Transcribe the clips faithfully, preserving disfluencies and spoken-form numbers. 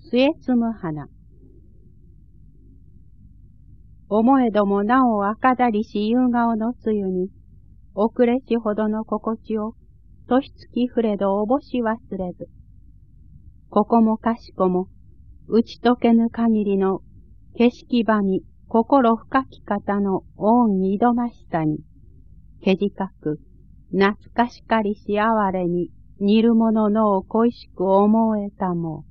末摘む花。思えどもなお赤ざりし夕顔の梅雨に、遅れしほどの心地を、年月触れどおぼし忘れず。ここもかしこも、打ち解けぬ限りの景色場に心深き方の恩にどましさに、けじかく、懐かしかりし哀れに、似るもののを恋しく思えたも。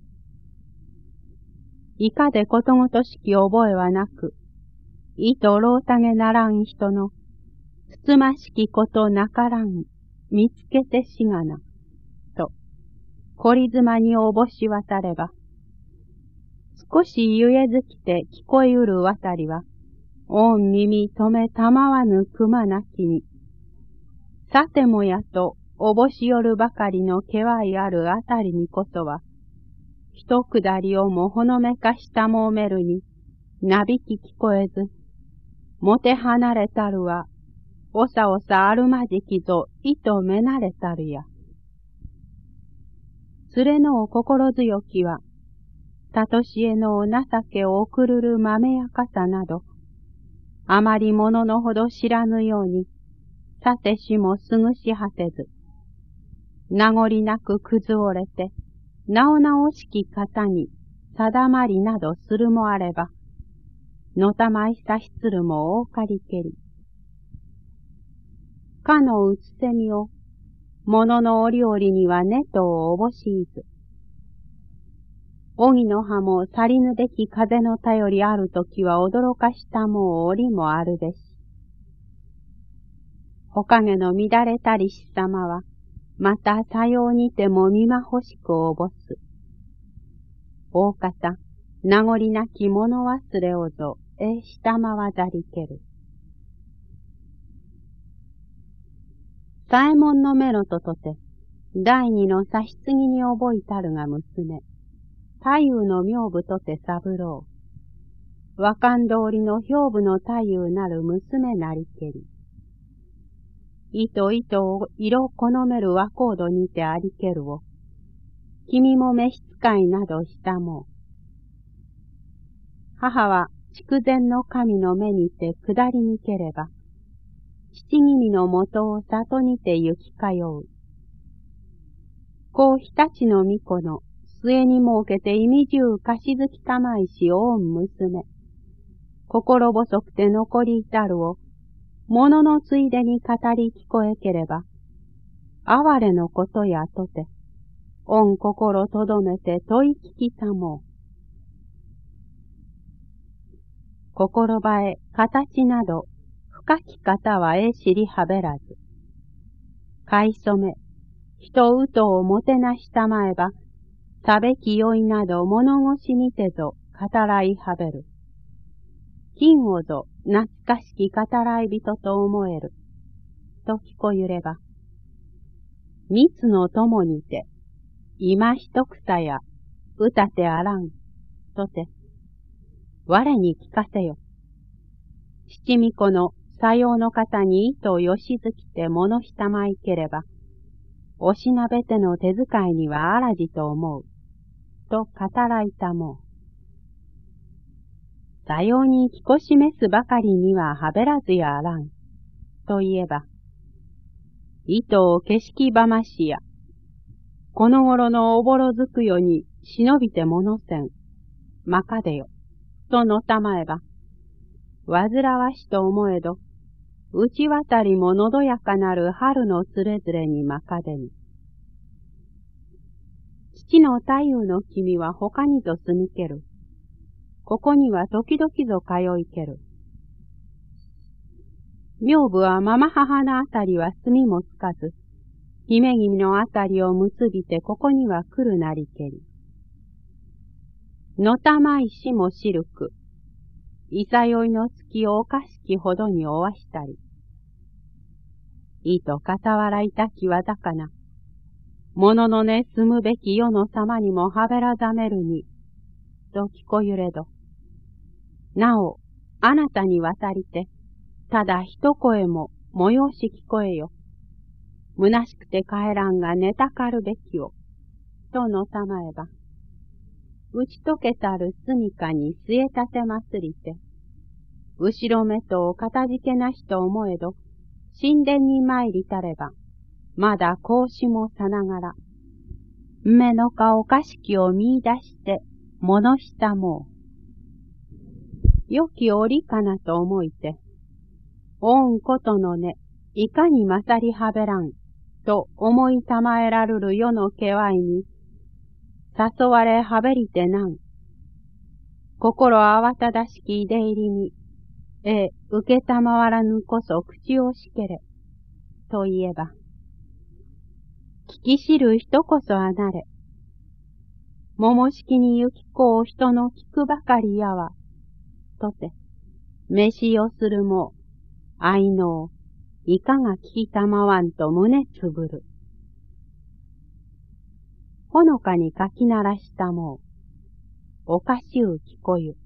いかでことごとしき覚えはなく、意とろうたげならん人の、つつましきことなからん、見つけてしがな、と、こりずまにおぼし渡れば、少しゆえずきて聞こえうる渡りは、おん耳止めたまわぬ熊なきに、さてもやとおぼしよるばかりの気はいあるあたりにこそは、一くだりをもほのめかしたもめるに、なびき聞こえず、もて離れたるは、おさおさあるまじきぞいとめなれたるや。つれのお心強きは、たとしえのお情けを送るるまめやかさなど、あまりもののほど知らぬように、さてしもすぐし果てず、名残なく崩折れて、なおなおしき方に定まりなどするもあれば、のたまいさしつるも大かりけり。かのうつせみを、ものの折々にはねとおぼしいず。おぎの葉も去りぬべき風の頼りあるときは驚かしたもう折もあるべし。ほかげの乱れたりしさまは、またさようにてもみまほしくおぼす。大方、名残なき物忘れをぞ、えしたまわざりける。左衛門のメロととて、第二の差し継ぎに覚えたるが娘、太夫の名部とて三郎。和漢通りの兵部の太夫なる娘なりけり。糸糸を色好める和コードにてありけるを、君も召使いなどしたもう。母は筑前の神の目にて下りにければ、七君の元を里にて行き通う。こう日立の巫女の末に設けて意味中貸し付きたまいしおん娘。心細くて残り至るを、もののついでに語り聞こえければ、哀れのことやとて、おん心とどめて問い聞きたもう。心ばえ、形など、深き方はえ知りはべらず。買い染め、人うとをもてなしたまえば、さべきよいなど物腰にてぞ語らいはべる。金をぞ懐かしき語らい人と思える。と聞こゆれば、蜜の友にて、今一草や歌てあらん、とて、我に聞かせよ。七巫女のさようの方に糸をよしずきて物したまいければ、おしなべての手遣いにはあらじと思う。と語らいたもう。さように聞こしめすばかりにははべらずやあらん。と言えば、糸を景色ばましや、この頃のおぼろづくよに忍びてものせん、まかでよ、とのたまえば、わずらわしと思えど、うちわたりものどやかなる春のつれづれにまかでに。父の太夫の君は他にぞ住みける。ここには時々ぞ通いける。名部はママ母のあたりは住みもつかず、姫君のあたりを結びてここには来るなりけり。のたまいしもしるく、いさよいの月をおかしきほどにおわしたり。いと傍らいたきはだかな。もののね住むべき世の様にもはべらざめるに、と聞こゆれど。なお、あなたに渡りて、ただ一声も催し聞こえよ。虚しくて帰らんが寝たかるべきを、とのたまえば。 打ち解けたる住処に据え立てますりて、後ろめとかたじけなしと思えど、神殿に参りたれば、まだ格子もさながら、目のかおかしきを見出して、物したもう。良き折かなと思いて、おんことのね、いかに勝りはべらん、と思いたまえらるる世の気わいに、誘われはべりてなん。心慌ただしき出入りに、え、受けたまわらぬこそ口をしけれ、と言えば、聞き知る人こそあなれ。桃式に行きこう人の聞くばかりやわ、とて、飯をするも、愛のう、いかが聞きたまわんと胸つぶる。ほのかにかきならしたもう、おかしゅう聞こゆ。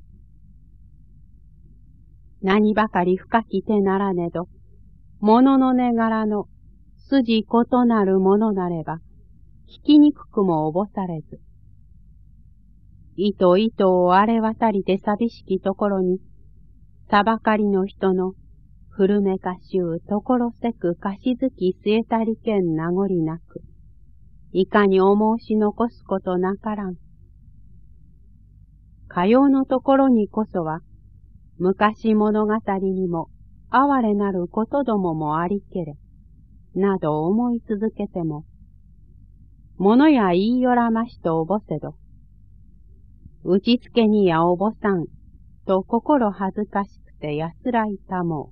何ばかり深き手ならねど、物のねがらの筋異なるものなれば、聞きにくくもおぼされず。糸糸をあれ渡りて寂しきところに、さばかりの人の古めかしゅうところせくかしずき据えたりけん名残なく、いかにお申し残すことなからん。かようのところにこそは、昔物語にも哀れなることどももありけれ、など思い続けても、物や言いよらましとおぼせど、打ちつけにやおぼさん、と心恥ずかしくて安らいたも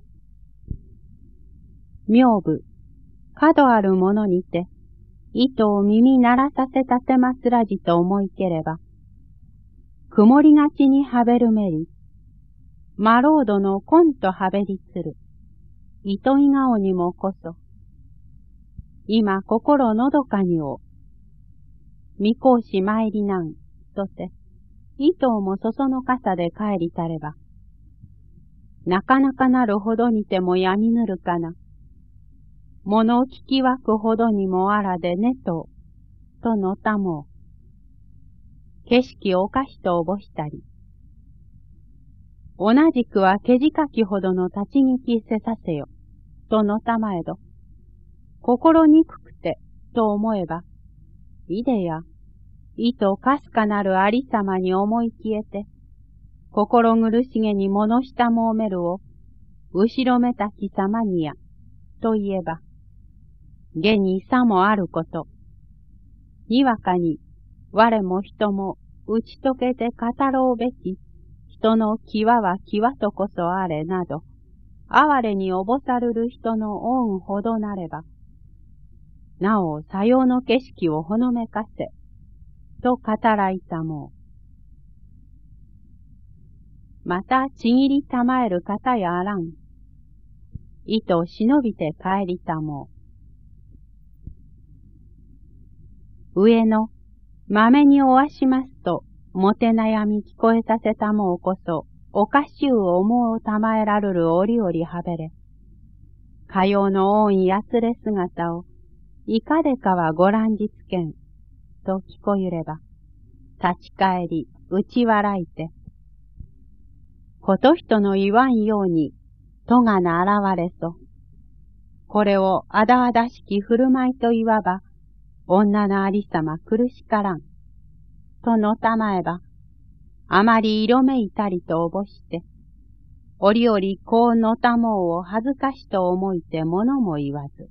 う。名部、角あるものにて、糸を耳鳴らさせたてますらじと思いければ、曇りがちにはべるめり、マロードのコンとはべりつる、糸い顔にもこそ、今心のどかにを、見こうし参りなん、とて、糸をもそその傘で帰りたれば、なかなかなるほどにてもやみぬるかな、物を聞きわくほどにもあらでねと、とのたもう、景色をおかしとおぼしたり、同じくはけじかきほどの立ち聞きせさせよ、とのたまえど、心にくくて、と思えば、いでや、いとかすかなるありさまに思い消えて、心苦しげに物したもうめるを、後ろめたきさまにや、と言えば、げにさもあること、にわかに、我も人も打ち解けて語ろうべき、人の際は際とこそあれなど、哀れにおぼさるる人の恩ほどなれば、なおさようの景色をほのめかせ、と語らいたもう。またちぎりたまえる方やあらん。糸を忍びて帰りたもう。上の、まめにおわしますと、もて悩み聞こえさせたもうこそ、おかしゅう思うたまえらるる折々はべれ。かようの恩やつれ姿を、いかでかはご覧じつけん、と聞こゆれば、立ち返り、打ち笑いて、こと人の言わんように、とがな現れそ。これをあだあだしき振る舞いと言わば、女のありさま苦しからん。とのたまえば、あまり色めいたりとおぼして、折々こうのたもうを恥ずかしと思いてものも言わず。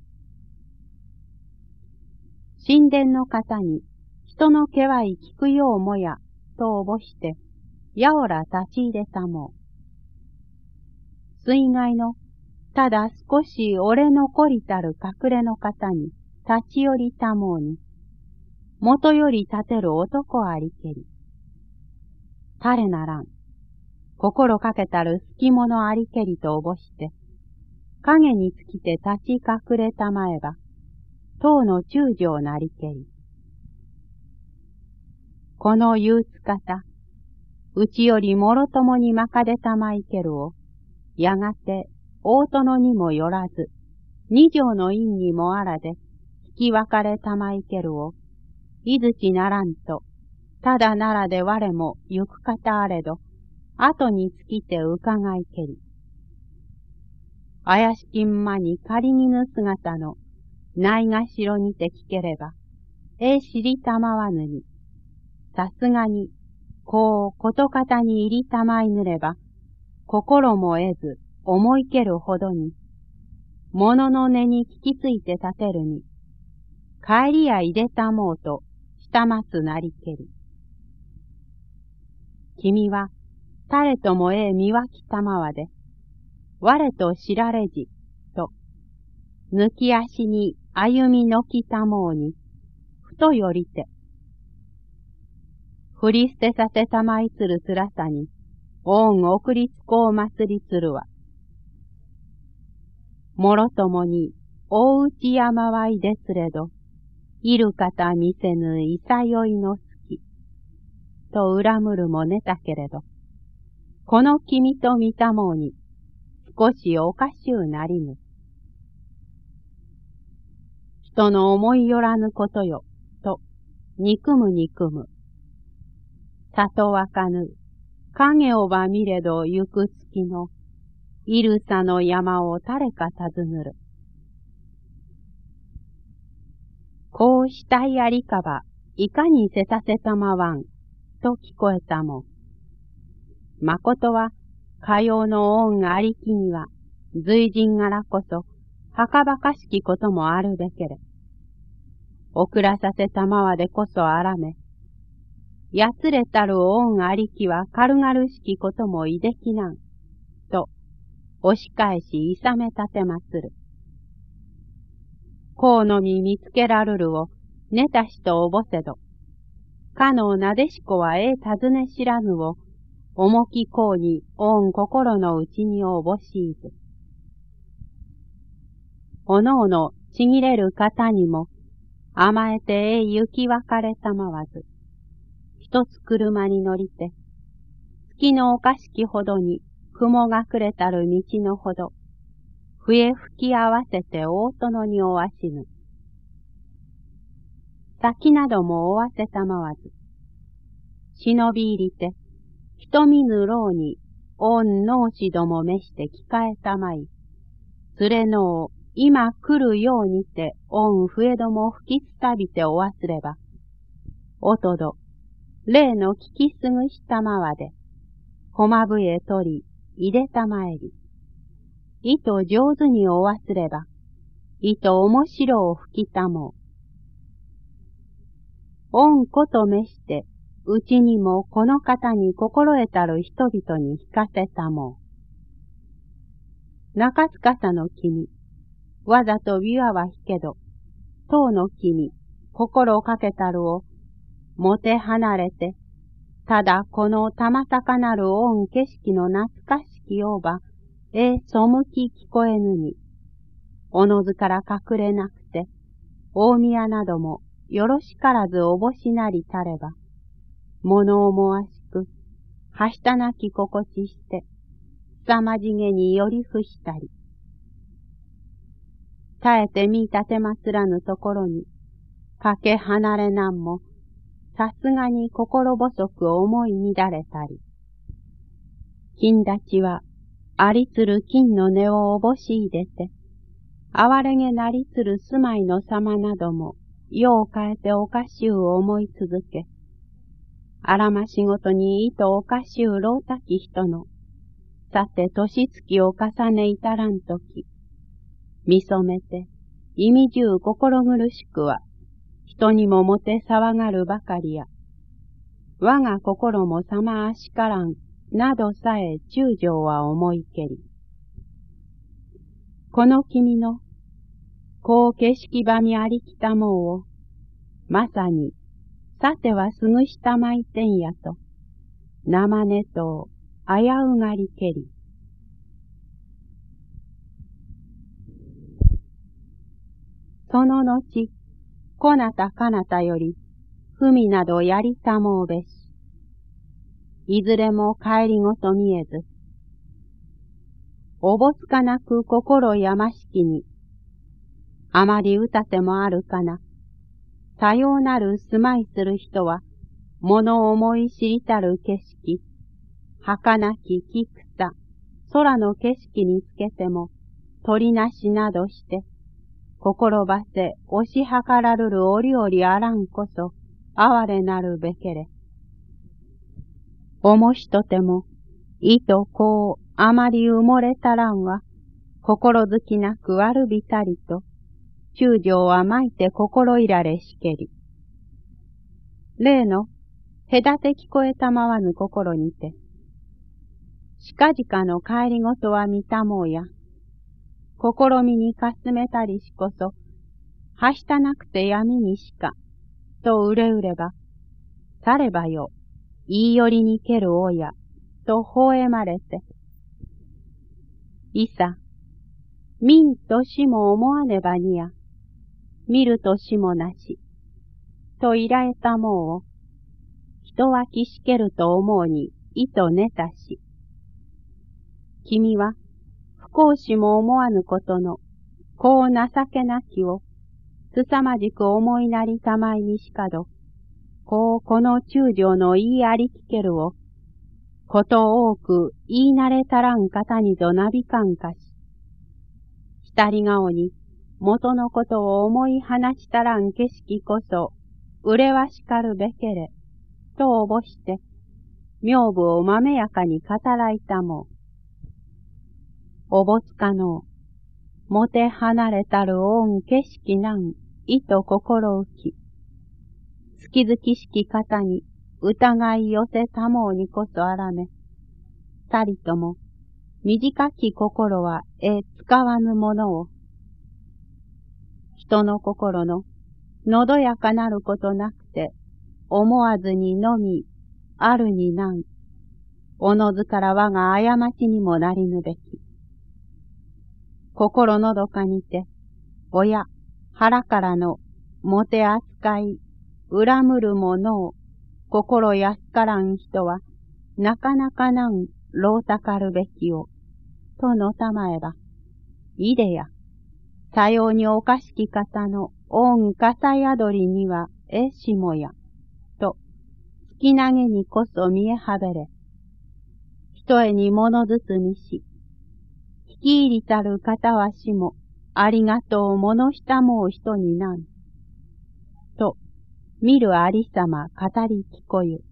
神殿の方に人の気はい聞くようもや、とおぼして、やおら立ち入れたもう。水害の、ただ少し俺のこりたる隠れの方に立ち寄りたもうに、元より立てる男ありけり。誰ならん、心かけたる隙者ありけりとおぼして、影につきて立ち隠れたまえば、当の中将なりけり。この憂鬱方、うちよりもろともにまかでたまいけるを、やがて大殿にもよらず、二条の院にもあらで、引き分かれたまいけるを、いずちならんと、 ただならで我も行く方あれど、後につきて伺いけり。怪しきんまに仮にぬ姿のないがしろにて聞ければ、え知りたまわぬに、さすがに、こうことかたに入りたまいぬれば、心も得ず思いけるほどに、物の根に聞きついて立てるに、帰りやいでたもうと、したますなりけり。君は、誰ともええ見わきたまわで、我と知られじ、と、抜き足に歩みのきたもうに、ふとよりて、振り捨てさせたまいつるつらさに、恩送りつこう祭りつるわ。もろともに、大内山はいですれど、いる方見せぬいさよいの好き、と恨むるもねたけれど、この君と見たもうに、少しおかしゅうなりぬ。人の思いよらぬことよ、と、憎む憎む。里わかぬ、影をば見れど行く月の、いるさの山を誰か尋ぬる。こうしたいありかば、いかにせさせたまわん、と聞こえたもん。まことは、かようの恩ありきには、随人柄こそ、はかばかしきこともあるべけれ。遅らさせたまわでこそあらめ、やつれたる恩ありきは軽々しきこともいできなん、と、押し返しいさめ立てまする。こうのみ見つけらるるを、寝たしとおぼせど、かのなでしこはええ尋ね知らぬを、重きこうに恩心のうちにおぼしいず。おのおのちぎれる方にも、甘えてええ行き別れたまわず、一つ車に乗りて、月のおかしきほどに雲がくれたる道のほど、笛吹き合わせて大殿におわしぬ。先などもおわせたまわず、忍び入りて、人見ぬろうに、恩のしども召して聞かえたまい、連れのを今来るようにて、恩笛ども吹きつたびてお忘れば、おとど、例の聞きすぐしたまわで、駒笛取り、いでたまえり、いと上手にお忘れば、いと面白を吹きたもう。恩ことめして、うちにもこの方に心得たる人々に弾かせたもう。中塚さの君、わざと琵琶は弾けど、当の君、心をかけたるを、もて離れて、ただこのたまさかなる恩景色の懐かしきようば、ええ背き聞こえぬに、おのずから隠れなくて、大宮などもよろしからずおぼしなりたれば、物思わしく、はしたなき心地して、すさまじげにより伏したり、絶えて見立てますらぬところに、かけ離れなんも、さすがに心細く思い乱れたり、金立ちは、ありつる金の根をおぼしいでて、哀れげなりつる住まいの様なども、世を変えておかしゅう思い続け、あらま仕事にいとおかしゅう老たき人の、さて年月を重ね至らんとき、見初めて、意味中心苦しくは、人にももて騒がるばかりや、我が心もさまあしからん、などさえ中将は思いけり。この君の、こう景色場にありきたもうを、まさに、さてはすぐしたまいてんやと、生根と危うがりけり。その後、こなたかなたより、ふみなどやりたもうべし。いずれも帰りごと見えず、おぼつかなく心やましきに、あまりうたてもあるかな。さようなる住まいする人は、 物思い知りたる景色、儚き木草、空の景色につけても、鳥なしなどして、心ばせ押し量らるる折々あらんこそ、哀れなるべけれ。おもしとても、意とこうあまり埋もれたらんは、心づきなく悪びたりと、中将はまいて心いられしけり。例の、隔て聞こえたまわぬ心にて、近々の帰りごとは見たもうや、試みにかすめたりしこそ、はしたなくて闇にしか、とうれうれば、さればよ、言いよりにけるおや、と微笑まれて、いさ、見んとしも思わねばにや、見るとしもなし、といらえたもうを、人はきしけると思うに、意とねたし。君は、不幸しも思わぬことの、こう情けなきを、すさまじく思いなりたまいにしかど、こうこの中将の言いありきけるを、こと多く言い慣れたらん方にぞなびかんかし、したり顔に元のことを思い話したらん景色こそ、うれわしかるべけれ、とおぼして、名部をまめやかに語らいたもう。おぼつかのう、もて離れたる恩景色なん意と心浮き、月々しき方に疑い寄せたもうにこそあらめ、たりとも短き心はえ使わぬものを、人の心ののどやかなることなくて、思わずにのみ、あるになん、おのずから我が過ちにもなりぬべき。心のどかにて、親、腹からの、もて扱い、恨むるものを、心安からん人は、なかなかなん、ろうたかるべきを、とのたまえば、いでや、さようにおかしき方の、恩かさ宿りには、えしもや、と、突き投げにこそ見えはべれ、ひとえにものずつみし、聞き入りたる方はしも、ありがとうものしたもう人になん。と、見るありさま語り聞こゆ。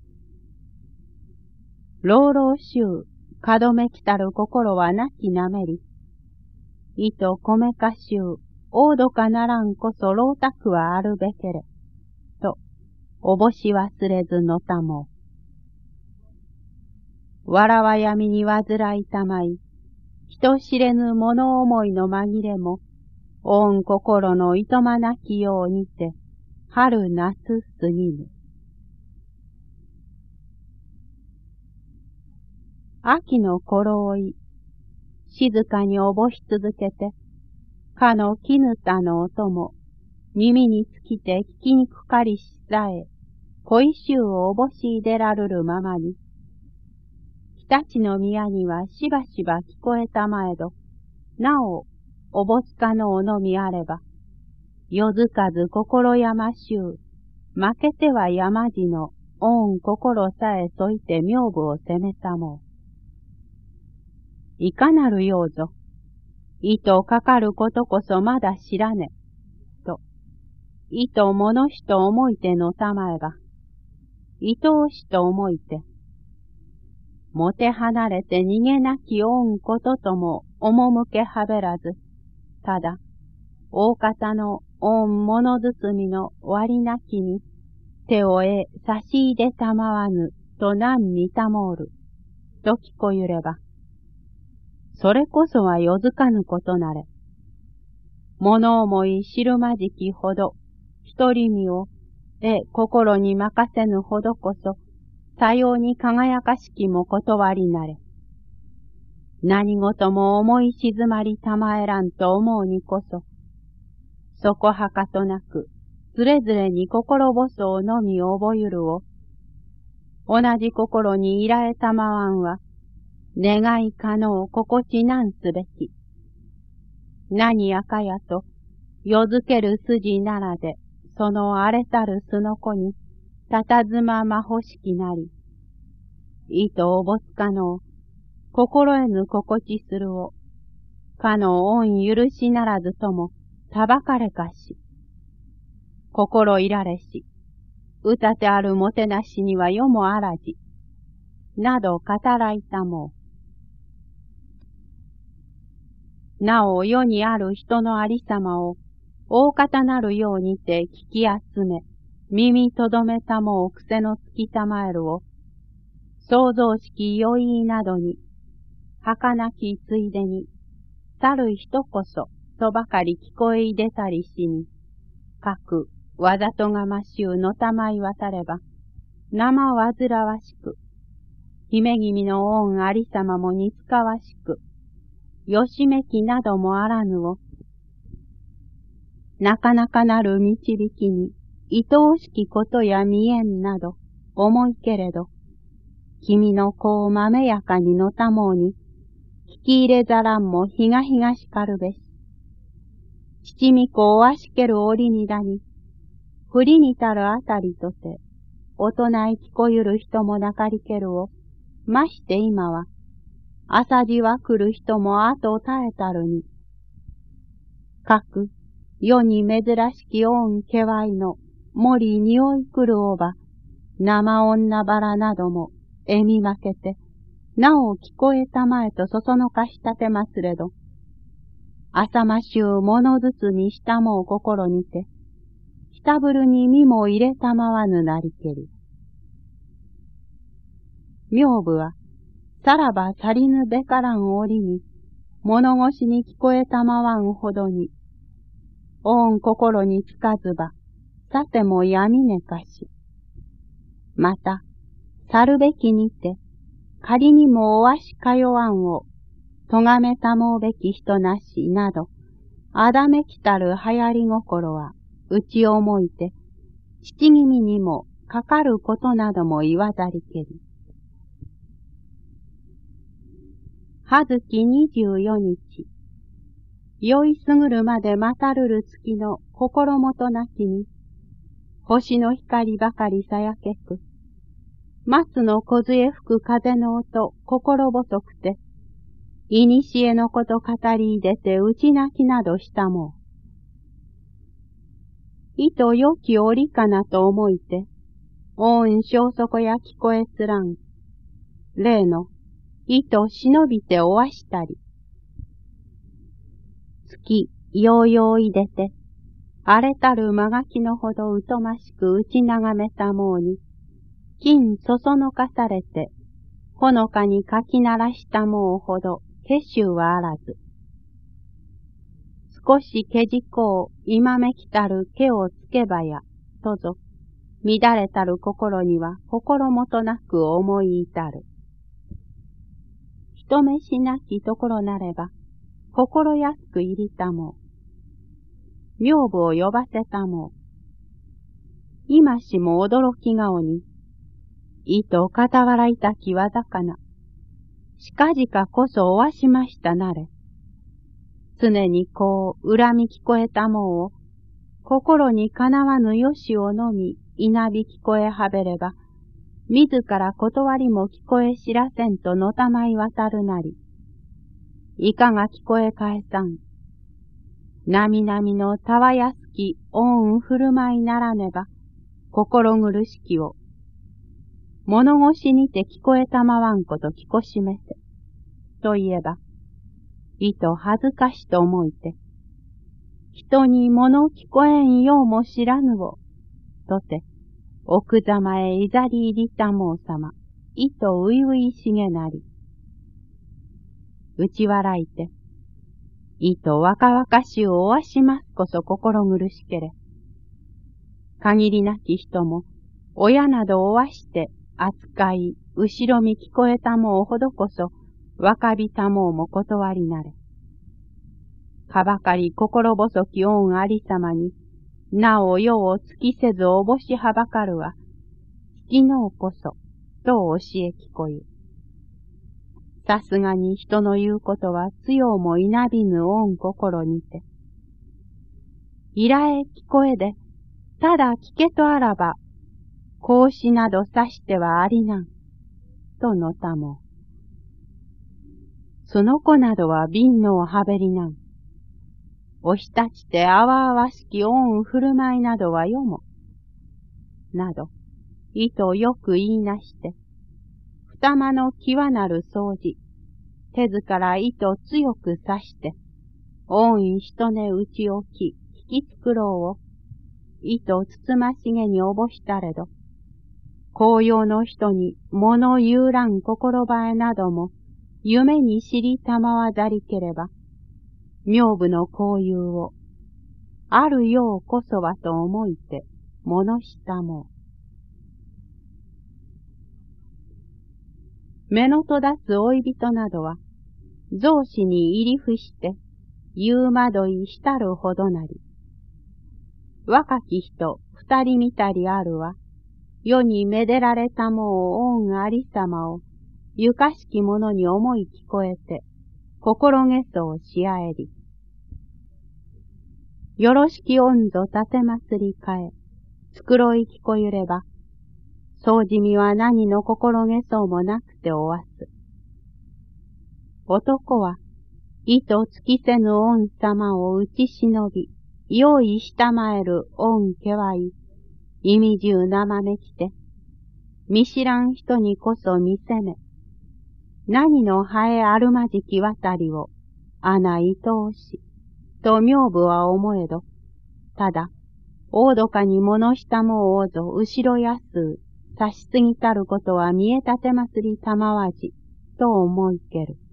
老老衆、かどめきたる心はなきなめり。意と米か衆、大どかならんこそ老沢はあるべけれ。と、おぼし忘れずのたもう。わらわ闇に患いたまい、人知れぬ物思いの紛れも、恩心のいとまなきようにて、春夏過ぎぬ。秋の頃追い、静かにおぼし続けて、かの絹田の音も、耳につきて聞きにくかりしさえ、恋臭をおぼしいでらるるままに、常陸の宮にはしばしば聞こえたまえど、なお、おぼつかのおのみあれば、よずかず心山しゅう、負けては山路の恩心さえそいて名部を責めたもう。いかなるようぞ、意とかかることこそまだ知らね、と、意と物しと思いてのたまえば、愛おしと思いて、もて離れて逃げなき恩こととも赴けはべらず、ただ、大方の恩物包みの割なきに、手をえ差し入れたまわぬ、と何見たもおる、と聞こゆれば、それこそはよずかぬことなれ。物思い知るまじきほど、一人身を、え心に任せぬほどこそ、さように輝かしきも断りなれ。何事も思い静まりたまえらんと思うにこそ、そこはかとなく、ずれずれに心細のみ覚ゆるを、同じ心にいらえたまわんは、願いかのう心地なんすべき。何やかやと、よづける筋ならで、その荒れたるすのこに、 たたずままほしきなり、いとおぼつかのう、心得ぬ心地するを、かの恩許しならずとも、たばかれかし、心いられし、歌てあるもてなしには世もあらじ、など語らいたもう。なお世にある人のありさまを、大方なるようにて聞き集め、耳とどめたもう癖のつきたまえるを、創造式よいなどに、儚きついでに、去る人こそ、とばかり聞こえいでたりしに、かく、わざとがましゅうのたまい渡れば、生わずらわしく、姫君の恩ありさまも似つかわしく、よしめきなどもあらぬを、なかなかなる導きに、愛おしきことや見えんなど、思いけれど、君の子をまめやかにのたもうに、聞き入れざらんもひがひがしかるべし。父み子をわしける折にだに、振りにたるあたりとて、大人い聞こゆる人もなかりけるを、まして今は、朝じは来る人も後を絶えたるに。かく、世に珍しき恩けわいの、森においくるおば、生女バラなども、えみまけて、なお聞こえたまえとそそのかしたてますれど、朝ましゅうものずつにしたもう心にて、したぶるに身も入れたまわぬなりけり。名部は、さらば去りぬべからん折に、物腰に聞こえたまわんほどに、恩心につかずば、さても闇ねかし。また、去るべきにて、仮にもおわしかよわんを、とがめたもうべき人なし、など、あだめきたる流行り心は、うち思いて、父君にもかかることなども言わざりけり。はずきにじゅうよにち、酔いすぐるまでまたるる月の心もとなきに、星の光ばかりさやけく、松の梢吹く風の音心細くて、いにしえのこと語り出て打ち泣きなどしたもう。いとよき折かなと思いて、恩消息や聞こえつらん。例の、いと忍びておわしたり。月、ようよういでて、荒れたるまがきのほど疎ましく打ち眺めたもうに、金そそのかされて、ほのかにかき鳴らしたもうほど、けしゅうはあらず。少しけじこう、今めきたる毛をつけばや、とぞ、乱れたる心には心もとなく思い至る。人目しなきところなれば、心安く入りたもう。名部を呼ばせたもう。今しも驚き顔に、いと傍らいたきわざかな。しかじかこそおわしましたなれ。常にこう恨み聞こえたもうを、心にかなわぬよしをのみ、いなび聞こえはべれば、自ら断りも聞こえ知らせんとのたまい渡るなり。いかが聞こえ返さん。なみなみのたわやすき恩振る舞いならねば、心苦しきを、物腰にて聞こえたまわんこと聞こしめて、と言えば、いと恥ずかしと思いて、人に物聞こえんようも知らぬを、とて、奥ざまへいざり入りたもうさま、いとういういしげなり。打ち笑いて、いと若々しゅうおわしますこそ心苦しけれ。限りなき人も、親などおわして扱い、後ろ見聞こえたもうほどこそ、若びたもうも断りなれ。かばかり心細き恩ありさまに、なお世を尽きせずおぼしはばかるは、月のうこそ、と教え聞こゆ。さすがに人の言うことは強もいなびぬ恩心にて。いらえ聞こえで、ただ聞けとあらば、 格子などさしてはありなん、とのたも。その子などは瓶のをはべりなん。おひたちてあわあわしき恩振る舞いなどはよも。など、意図よく言いなして、二間の際なる掃除、手ずから糸強く刺して、恩意人根打ち置き、引き作ろうを、糸つつましげにおぼしたれど、紅葉の人に物言うらん心ばえなども、夢に知りたまわざりければ、名部の交友を、あるようこそはと思いて、物したもう。目のとだつ追い人などは、増子に入り伏して、夕惑いしたるほどなり。若き人二人見たりあるは、世にめでられたもう恩ありさまを、ゆかしきものに思い聞こえて、心げそうしあえり。よろしき恩ぞ立てまつりかえ、つくろい聞こゆれば、そうじみは何の心げそうもなくておわす。男は、意図尽きせぬ恩様を打ち忍び、用意したまえる恩家はい意味中生めきて、見知らん人にこそ見せめ、何のハエあるまじき渡りを、穴いとおし、と名部は思えど、ただ、大どかに物したもおうぞ後ろやすう、差しすぎたることは見えたてまつりたまわじ、と思いける。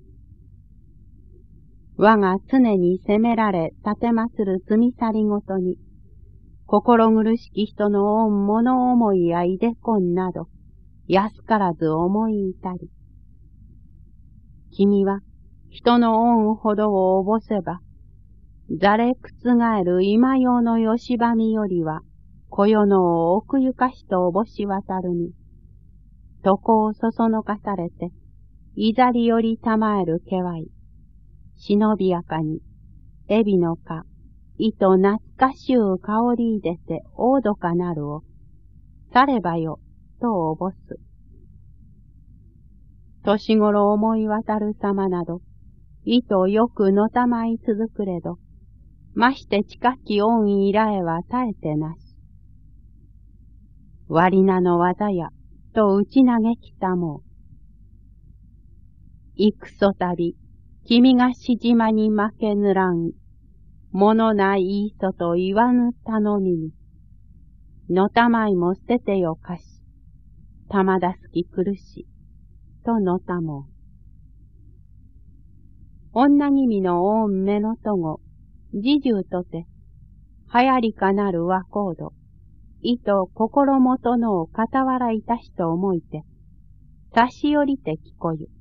我が常に責められ立てまつる積み去りごとに、心苦しき人の恩物思いやいでこんなど、安からず思い至り。君は人の恩ほどをおぼせば、ざれくつがえる今用のよしばみよりは、こよのを奥ゆかしとおぼし渡るに、床をそそのかされて、いざりよりたまえるけわい、忍びやかに、エビのか、糸懐かしゅう香りいでて大どかなるを、さればよ、とおぼす。年頃思い渡るさまなど、糸よくのたまい続くれど、まして近き恩依頼は絶えてなし。割なの技や、と打ち投げきたもう。幾そたび、君がしじまに負けぬらん、ものないいそと言わぬ頼みに、のたまいも捨ててよかし、たまだすき苦し、とのたもう。女君の恩目のとご、侍従とて、はやりかなる和コード、意図心もとのを傍らいたしと思いて、差し寄りて聞こゆ。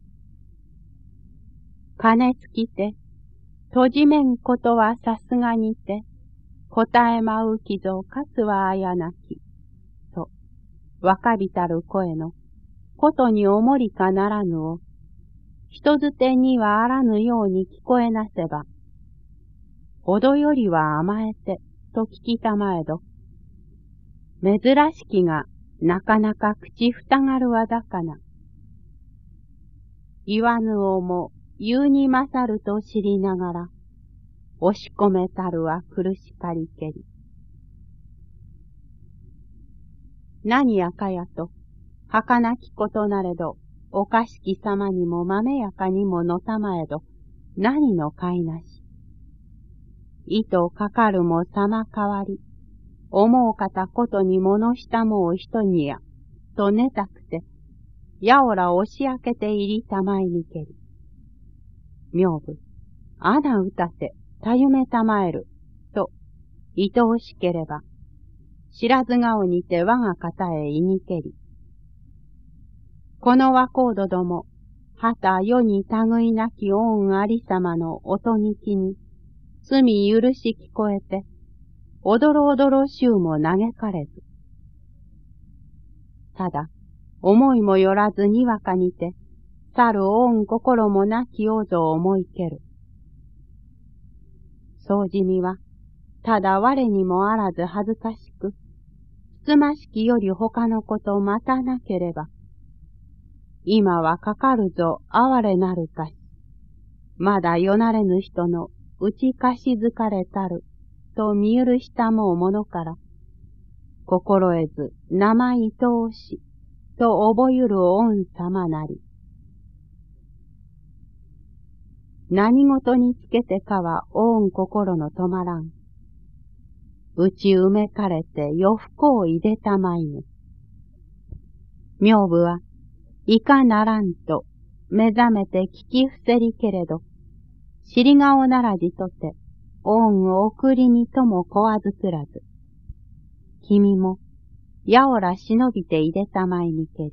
金つきて、閉じめんことはさすがにて、答えまうきぞかつはあやなき、と、若びたる声の、ことにおもりかならぬを、人づてにはあらぬように聞こえなせば、ほどよりは甘えて、と聞きたまえど、珍しきがなかなか口ふたがるはだかな。言わぬをも言うに勝ると知りながら、押し込めたるは苦しかりけり。何やかやと、儚きことなれど、おかしきさまにもまめやかにものたまえど、何のかいなし。糸かかるもさまかわり、思うかたことにものしたもう人にや、とねたくて、やおら押し開けていりたまいにけり。名部、あなうたて、たゆめたまえる、と、いとおしければ、知らず顔にて我が方へいにけり。この和コードども、はた世に類なき恩ありさまの音にきに、罪許し聞こえて、おどろおどろしゅうも嘆かれず。ただ、思いもよらずにわかにて、去る恩心もなき王女を思いける。そうじみは、ただ我にもあらず恥ずかしく、 つましきより他のこと待たなければ、今はかかるぞ哀れなるかし、まだよなれぬ人の打ちかしづかれたる、と見許したもうものから、心得ず生いとおし、と覚ゆる御様なり。何事につけてかは御心の止まらん。打ち埋めかれて夜不幸いでたまいぬ。名部はいかならんと目覚めて聞き伏せりけれど、尻顔ならじとて、恩を送りにともこわずくらず。君も、やおら忍びていでたまいにけり。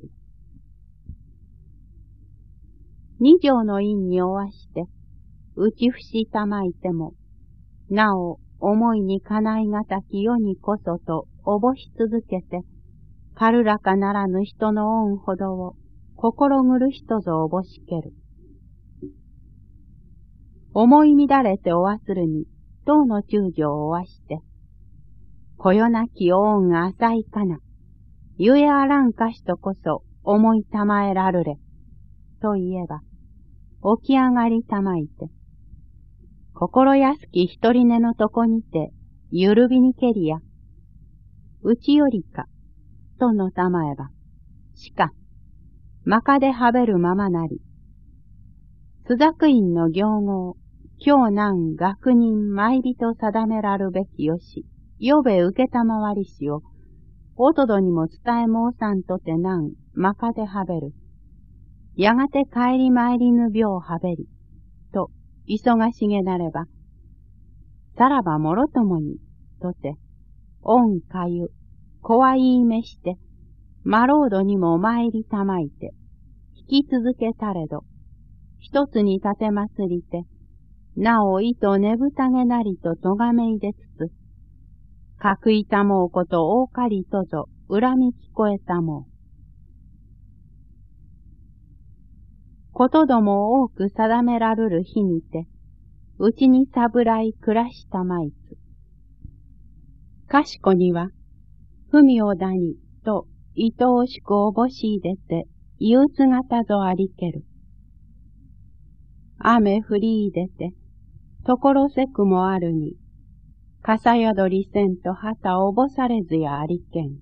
二条の院におわして、打ち伏したまいても、なお思いにかないがたき世にこそとおぼし続けて、軽らかならぬ人の恩ほどを心苦しとぞおぼしける。思い乱れておわするに、当の中将をおわして、こよなき恩が浅いかな、ゆえあらんかしとこそ思いたまえらるれ、と言えば、起き上がりたまいて、心安き一人寝のとこにて、ゆるびにけりや、うちよりか、とのたまえば、しか、まかではべるままなり、朱雀院の行号、京南学人参人定めらるべきよし、よべ受けたまわりしを、おとどにも伝え申さんとてなんまかではべる。やがて帰り参りぬ病はべり、と、忙しげなれば、さらばもろともに、とて、恩かゆ、子は言いめして、まろうどにも参りたまいて、引き続けたれど、一つに立てまつりて、なおいとねぶたげなりととがめいでつつ、かくいたもうことおおかりとぞ恨み聞こえたもう。ことども多く定めらるる日にて、うちにさぶらい暮らしたまいつ。かしこには、ふみおだにといとおしくおぼしいでて、憂鬱がたぞありける。雨降りいでて、ところせくもあるに、傘宿りせんと旗おぼされずやありけん。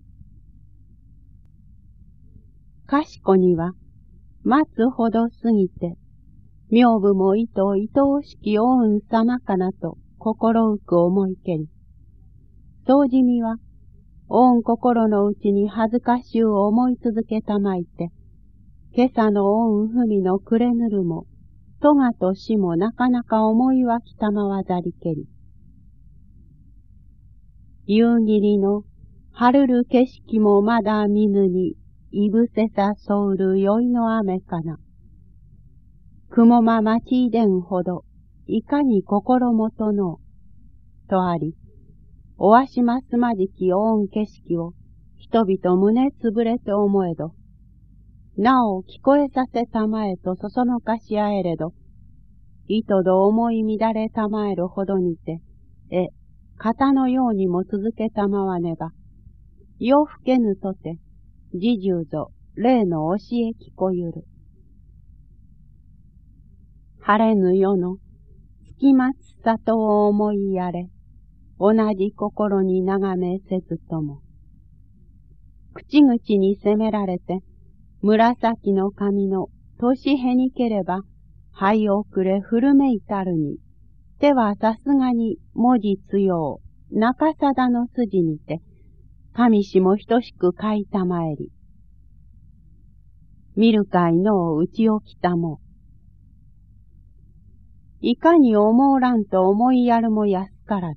かしこには、待つほど過ぎて、名部もいといとおしきおうんさまかなと心うく思いけり。そうじみは、おうん心のうちに恥ずかしゅう思い続けたまいて、今朝のおうんふみのくれぬるも、とがとしもなかなか思いはきたまわざりけり。夕霧の晴るる景色もまだ見ぬに、いぶせさそうる酔いの雨かな。雲間待ちいでんほど、いかに心もとのう、とあり、おわしますまじきおん景色を、人々胸つぶれて思えど、なお聞こえさせたまえとそそのかしあえれど、いとど思い乱れたまえるほどにて、え、型のようにも続けたまわねば、夜更けぬとて、じじゅうぞ、例の教え聞こゆる。晴れぬ夜の、月待つ里を思いやれ、同じ心に眺めせずとも。口々に責められて、紫の髪の年へにければ、灰遅れ古めいたるに、手はさすがに文字強う、中貞の筋にて、神しも等しく書いたまえり。見るかいのを打ち置きたも。いかに思うらんと思いやるも安からず。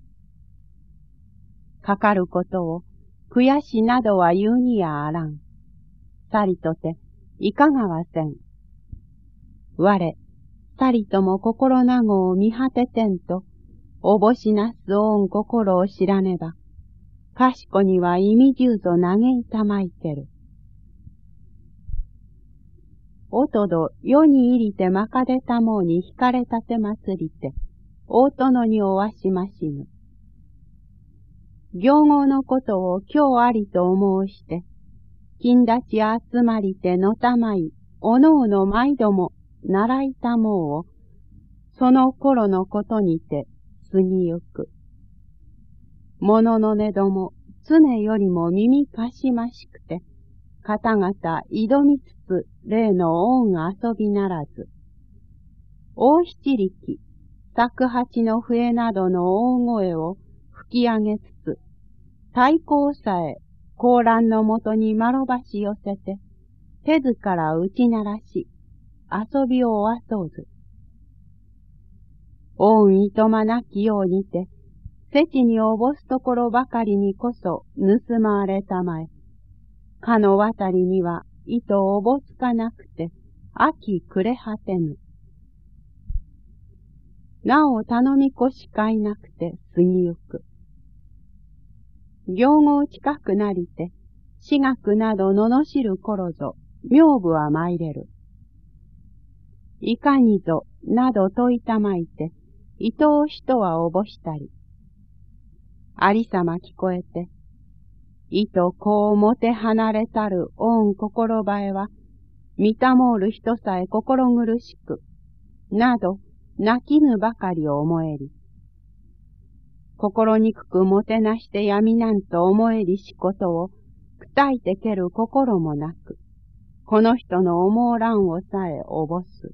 かかることを悔しなどは言うにやあらん。さりとて、いかがわせん。我、さりとも心なごを見果ててんと、おぼしなすおん心を知らねば、かしこには意味じゅうぞ嘆いたまいける。おとど世に入りてまかでたもうに惹かれたてまつりて、大殿におわしましぬ。 行後のことを今日ありと思うして、金立ち集まりてのたまい、おのおの毎度も習いたもうを、その頃のことにて過ぎゆく。もののねども常よりも耳かしましくて、方々挑みつつ例の恩遊びならず。大七力、作八の笛などの大声を吹き上げつつ、太鼓さえ高蘭のもとにまろばし寄せて、手ずから打ち鳴らし、遊びをおそうず。恩いとまなきようにて、せちにおぼすところばかりにこそ盗まわれたまえ。かの渡りには糸おぼつかなくて、秋暮れ果てぬ。なお頼みこしかいなくて過ぎゆく。行後近くなりて、私学など罵る頃ぞ、名部は参れる。いかにぞ、などといたまいて、伊藤人はおぼしたり。ありさま聞こえて、いとこうもて離れたる恩心ばえは、見たもうる人さえ心苦しく、など、泣きぬばかりを思えり。心にくくもてなして闇なんと思えりしことを、くたいてける心もなく、この人の思うらんをさえおぼす。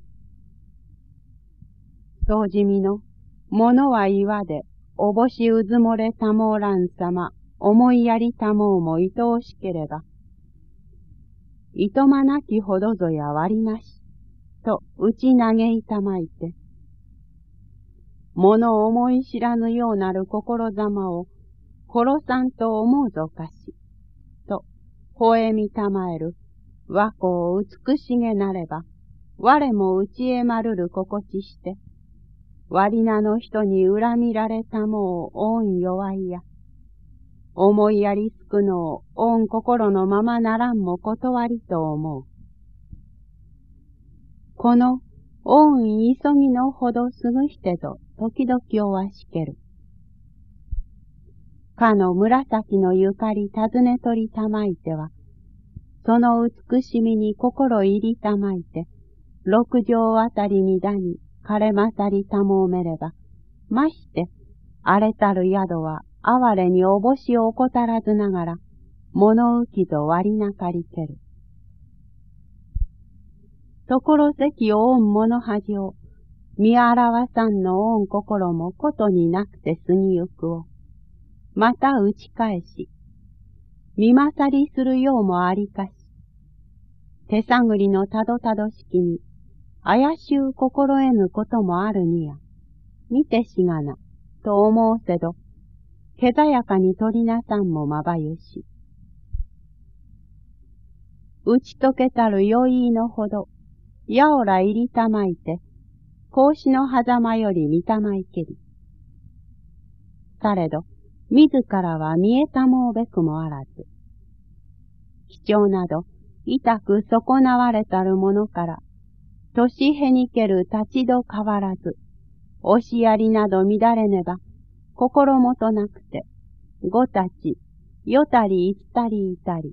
そうじみの、ものは岩で、おぼしうずもれたもうらんさま、思いやりたもうもいとおしければ、いとまなきほどぞや割なし、と打ち投げいたまいて、もの思い知らぬようなる心ざまを、殺さんと思うぞかし、と、ほえみたまえる、和光を美しげなれば、我も打ちえまるる心地して、割なの人に恨みられたもう恩弱いや、思いやりつくのを恩心のままならんも断りと思う。この恩急ぎのほどすぐしてぞ、時々おわしける。かの紫のゆかり尋ね取りたまいては、その美しみに心入りたまいて、六畳あたりにだに枯れまさりたもうめれば、まして、荒れたる宿は哀れにおぼしを怠らずながら、物浮きぞ割りなかりける。ところせきお恩物恥を、見表さんの恩心もことになくて過ぎゆくを、また打ち返し、見勝りするようもありかし、手探りのたどたどしきに、怪しゅう心得ぬこともあるにや、見てしがな、と思うせど、けざやかに取りなさんもまばゆし。打ち解けたる余韻のほど、やおら入りたまいて、格子の狭間より見たまいけり。されど、自らは見えたもうべくもあらず。貴重など、痛く損なわれたるものから、年へにける立ちど変わらず、押しやりなど乱れねば、心もとなくて、ごたち、よたりいつたりいたり。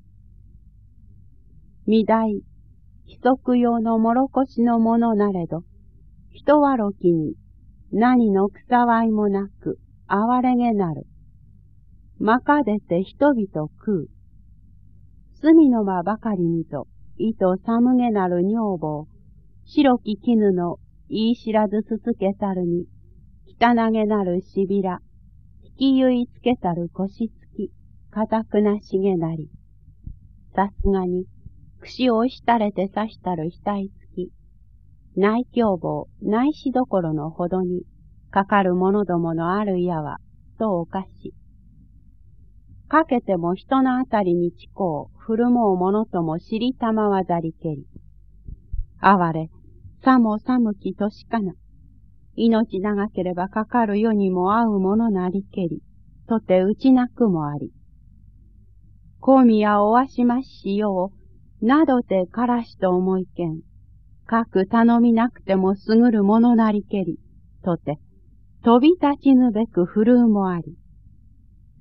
未大、規則用のもろこしのものなれど、人わろきに何のくさわいもなく哀れげなる。まかでて人々食う。隅の間ばかりにと、いと寒げなる女房、白き絹の言い知らずすつけたるに、汚げなるしびら、引きゆいつけたる腰つき、かたくなしげなり。さすがに、串をしたれて刺したる額つき、内凶暴、内しどころのほどに、かかる者どものあるやは、とおかし。かけても人のあたりにちこう、振るもう者とも知りたまわざりけり。哀れ、さも寒き年かな。命長ければかかる世にも合うものなりけり、とてうちなくもあり。公宮おわしましよう、などてからしと思いけん。かく頼みなくてもすぐるものなりけり、とて、飛び立ちぬべく振るうもあり。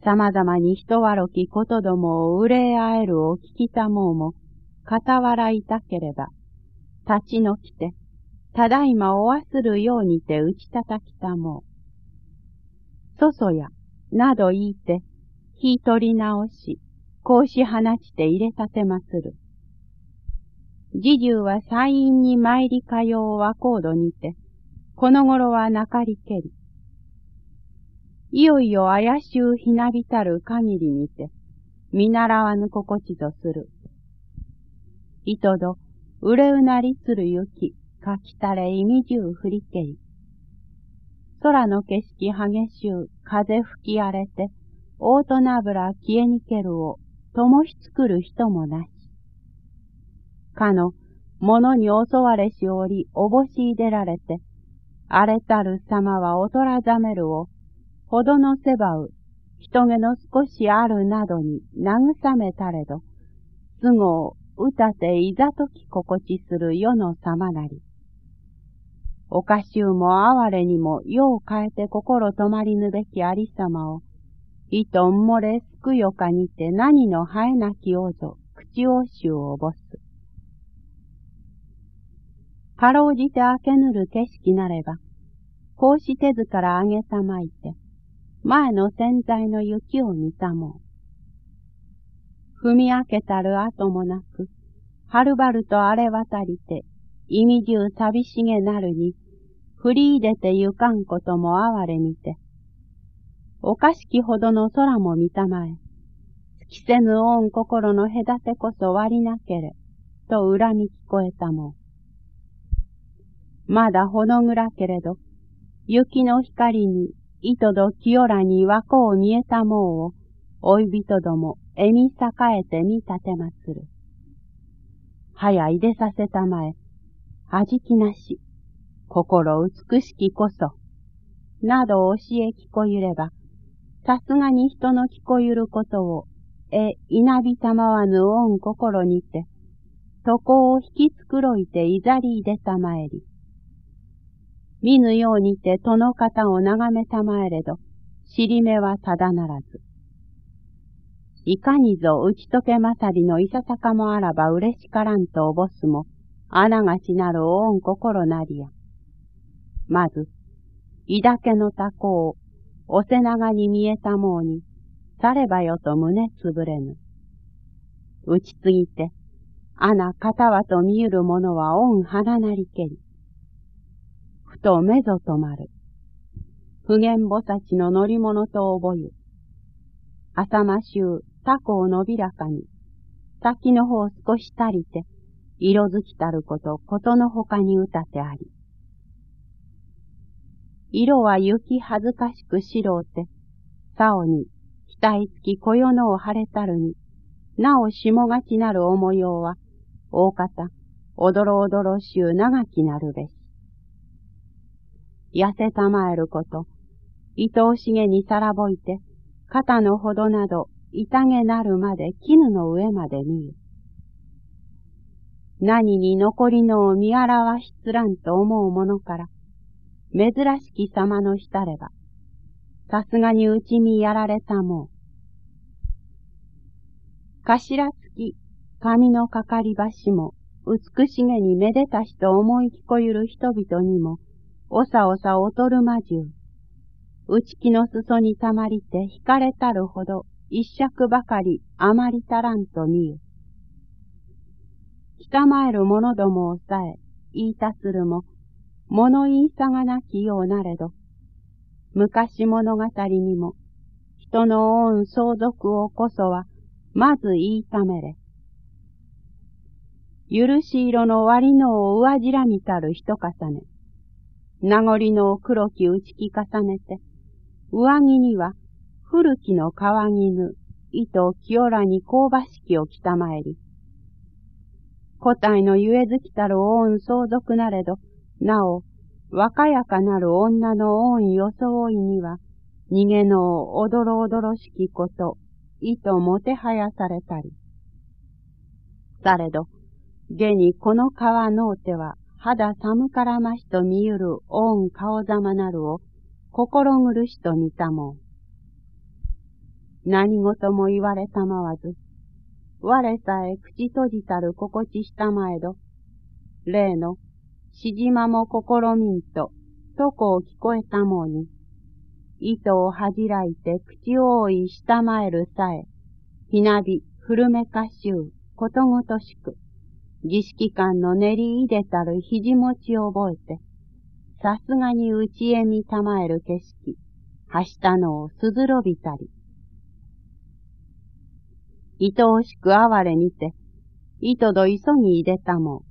さまざまに人わろきことどもを憂えあえるを聞きたもうも、傍らいたければ、立ち退きて、ただいまおわするようにて打ち叩きたもう。そそや、など言いて、火取り直し、格子放ちて入れたてまする。侍従は祭院に参りかよう和コードにて、この頃はなかりけり。いよいよ怪しゅうひなびたる限りにて、見習わぬ心地とする。いとど、うれうなりつる雪、かきたれ意味中降りけり。空の景色激しゅう、風吹き荒れて、大となぶら消えにけるを、ともし作る人もなし。かの、物に襲われしおり、おぼしいでられて、荒れたる様はおとらざめるを、ほどのせばう、人気の少しあるなどに慰めたれど、すごう歌ていざとき心地する世の様なり。おかしゅうも哀れにも世を変えて心止まりぬべきありさまを、いとんもれすくよかにて何の生えなき王ぞ、口をしゅうおぼす。かろうじて明けぬる景色なれば、こうしてずからあげたまいて、前の洗剤の雪を見たもう。踏み明けたる後もなく、はるばると荒れ渡りて、意味中寂しげなるに、振り入れてゆかんことも哀れみて、おかしきほどの空も見たまえ、尽きせぬ恩心の隔てこそ割りなけれ、と恨み聞こえたもう。まだほの暗けれど、雪の光に、いとど清らに和光を見えたもうを、追い人ども、えみ栄えて見立てまする。はやいでさせたまえ、はじきなし、心美しきこそ、など教え聞こゆれば、さすがに人の聞こゆることを、え、いなびたまわぬ恩心にて、床を引き繕いていざり出たまえり。見ぬようにて戸の方を眺めたまえれど、尻目はただならず。いかにぞ打ち解けまさりのいささかもあらば嬉しからんとおぼすも、あながちなる恩心なりや。まず、いだけのたこを、お背長に見えたもうに、さればよと胸つぶれぬ。打ちつぎて、あな片はと見ゆるものは恩花なりけり。ふと目ぞ止まる。普賢菩薩の乗り物と覚ゆ。浅間衆、他校のびらかに、先の方少し足りて、色づきたること、ことのほかに歌ってあり。色は雪恥ずかしく白うて、竿に、額付き小夜のを晴れたるに、なお霜がちなるお模様は、大方、おどろおどろしゅう長きなるべし。痩せたまえること、糸おしげにさらぼいて、肩のほどなど、痛げなるまで絹の上まで見ゆ。何に残りのを見表しつらんと思うものから、珍しき様のしたれば、さすがにうちみやられたもう。頭つき、髪のかかりばしも、美しげにめでたしと思い聞こゆる人々にも、おさおさおとるまじゅう。内気の裾にたまりて惹かれたるほど、一尺ばかりあまり足らんと見ゆ。捕まえる者どもをさえ、言いたするも、物言いさがなきようなれど、昔物語にも、人の恩相続をこそは、まず言いためれ。許し色の割のを上じらみたる一重ね、名残の黒き打ちき重ねて、上着には古きの川絹、糸清らに香ばしきを着たまえり、古体のゆえずきたる恩相続なれど、なお、若やかなる女の恩装いには、逃げのおどろおどろしきこと、意ともてはやされたり。されど、現にこの川のうては、肌寒からましと見ゆる恩顔ざまなるを、心苦しと見たもん。 何事も言われたまわず、我さえ口閉じたる心地したまえど、例の、しじまも試みんと、とこを聞こえたもうに、糸を恥じらいて口を覆いしたまえるさえ、ひなび、古めかしゅう、ことごとしく、儀式感の練り入れたる肘持ちを覚えて、さすがに内へ見たまえる景色、はしたのをすずろびたり。いとおしく哀れにて、いとど急ぎいでたも。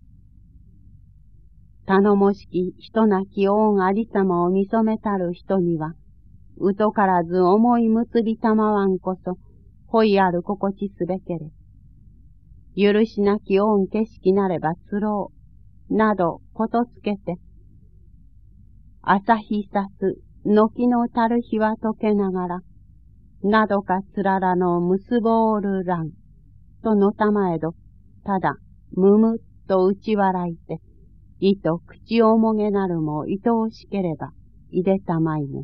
頼もしき人なき恩ありさまを見初めたる人には、うとからず思い結びたまわんこそ、ほいある心地すべけれ。許しなき恩景色なればつろう、などことつけて、朝日さす、軒のたる日は溶けながら、などかつららの結ぼうるらん、とのたまえど、ただ、むむっと打ち笑いて、いと口をもげなるもいとおしければ、いでたまいぬ。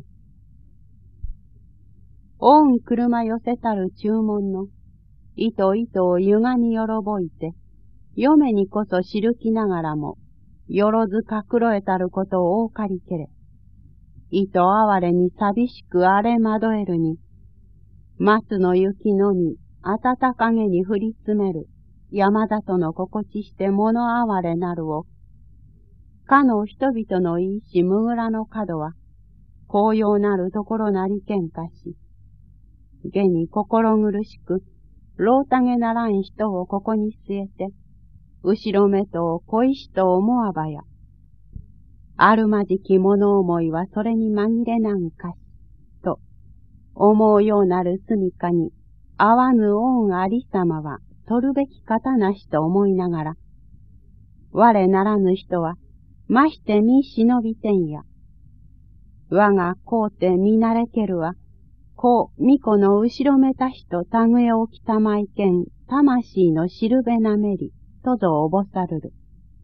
おん車寄せたる注文の、いといとをゆがみよろぼいて、嫁にこそ知るきながらも、よろずかくろえたることをおかりけれ。いと哀れに寂しく荒れまどえるに、松の雪のみ、暖かげに降り詰める、山里の心地して物哀れなるを、かの人々のいいしむぐらの角は、紅葉なるところなりけんかし、げに心苦しく、ろうたげならん人をここに据えて、後ろめと恋しと思わばや、あるまじき物思いはそれに紛れなんかし、と、思うようなる住みかに、合わぬ恩ありさまは、取るべき方なしと思いながら、我ならぬ人は、ましてみ忍びてんや。我がこうて見慣れけるは、こう巫女の後ろめたしとたぐえをきたまいけん、魂のしるべなめり、とぞおぼさるる。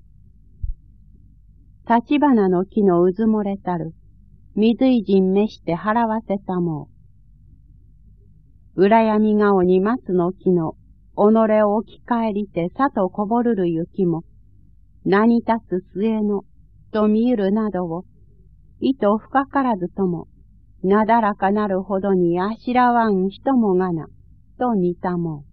立花の木のうずもれたる、水いじんめして払わせたもう。裏闇顔に松の木の、己を置き返りてさとこぼるる雪も、何立つ末の、と見ゆるなどを、意図深からずとも、なだらかなるほどにあしらわん人もがな、と似たもう。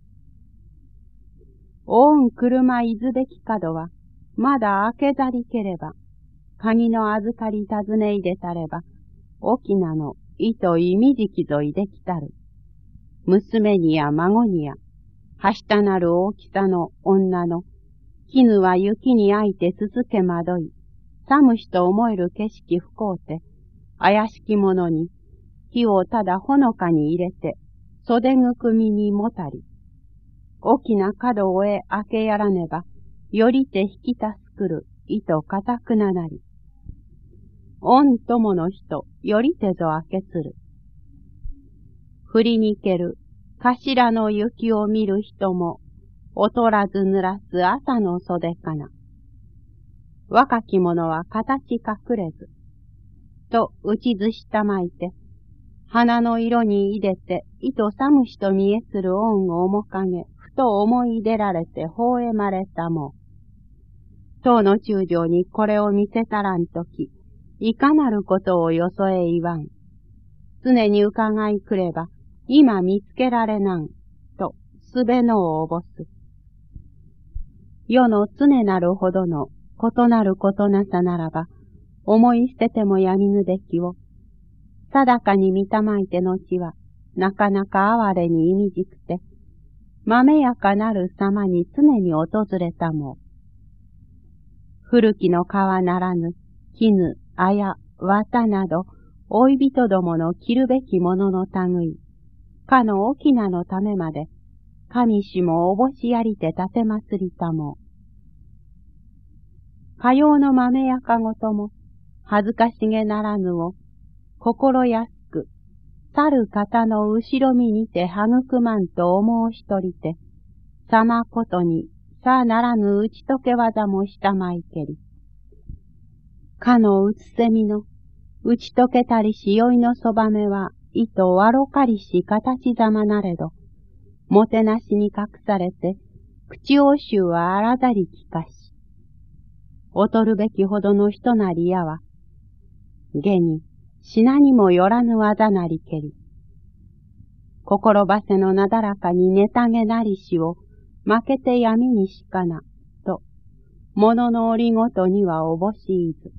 おん車いずべき角は、まだ開けざりければ、鍵の預かり尋ねいでたれば、沖なの意図いみじきぞいできたる。娘にや孫にや、はしたなる大きさの女の、絹は雪にあいてすすけまどい、寒しと思える景色不幸て、怪しきものに、火をただほのかに入れて、袖ぐくみにもたり、大きな角をへ開けやらねば、よりて引きたすくる、糸かたくななり。恩友の人、よりてぞ開けつる。振りにける、頭の雪を見る人も、劣らず濡らす朝の袖かな。若き者は形隠れず、と打ちずしたまいて、花の色にいでて、糸寒しと見えする恩を面影、ふと思い出られて微笑まれたも。当の中将にこれを見せたらんとき、いかなることをよそへ言わん。常に伺いくれば、今見つけられなん、と、すべのをおぼす。世の常なるほどの、異なることなさならば、思い捨ててもやみぬべきを、定かに見たまいて後は、なかなか哀れに意味じくて、まめやかなる様に常に訪れたも。古きの川ならぬ、絹、綾、綿など、老い人どもの着るべきものの類、かの沖縄のためまで、神しもおぼしやりて立てまつりたも。かようの豆やかごとも、恥ずかしげならぬを、心安く、去る方の後ろ身にて育まんと思うしとりて、さまことに、さならぬ打ち解け技もしたまいけり。かのうつせみの、打ち解けたりしよいのそばめは、 糸わろかりし形ざまなれど、もてなしに隠されて、口応酬はあらざりきかし、劣るべきほどの人なりやは、下に品にもよらぬ技なりけり、心ばせのなだらかにネタげなりしを負けて闇にしかな、と、ものの折ごとにはおぼしいず。